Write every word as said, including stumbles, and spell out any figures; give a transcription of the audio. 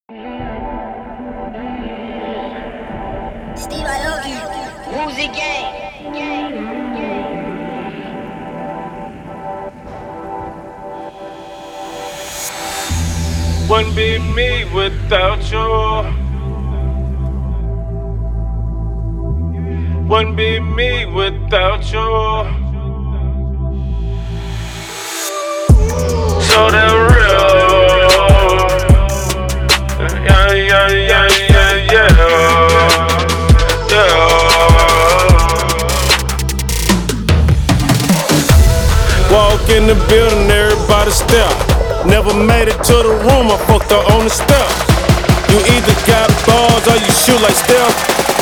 Steve Aoki, Music Gang. Wouldn't be me without you. Wouldn't be me without you. So that real. Yeah, yeah, yeah, yeah, yeah. Yeah. Walk in the building, everybody step. Never made it to the room, I fucked her on the steps. You either got balls or you shoot like Steph.